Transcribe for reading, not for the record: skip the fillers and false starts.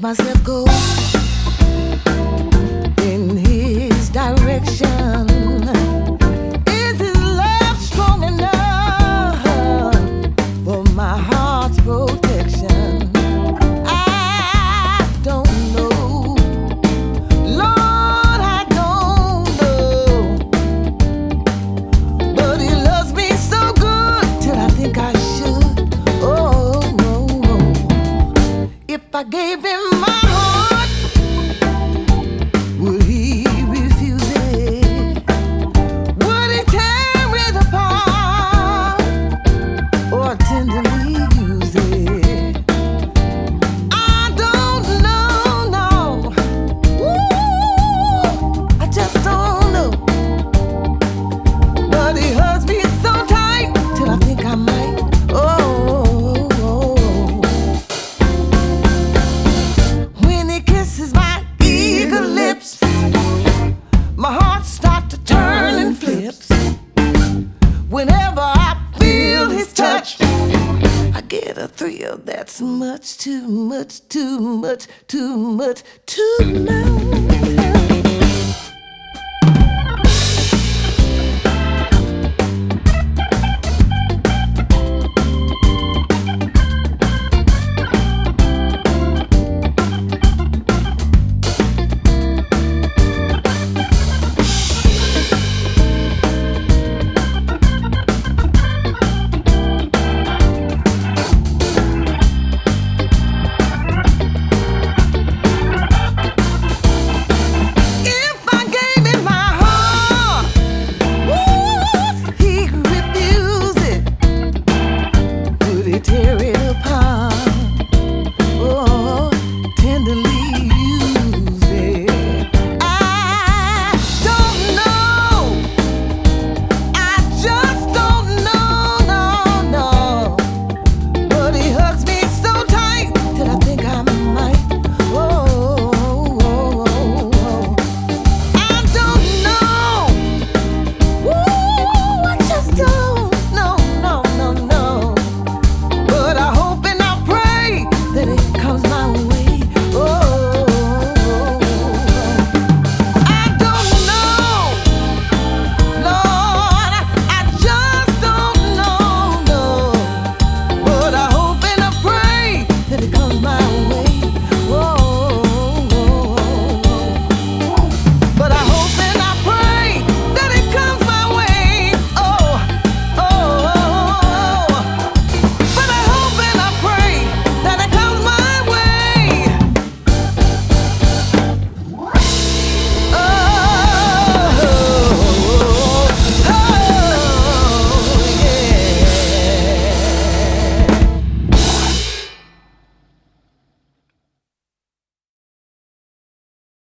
myself go in his direction. Is his love strong enough for my heart's protection? I don't know, Lord, I don't know, but he loves me so good till I think I should. Oh, if I gave him my heart, would he refuse it? Would he tear it apart or tenderly use it? I don't know, no. Ooh, I just don't know. But he hugs me so tight till I think I might. When he kisses my eager lips, my heart starts to turn and flips. Whenever I feel his touch, I get a thrill that's much too much, too much, too much, too much.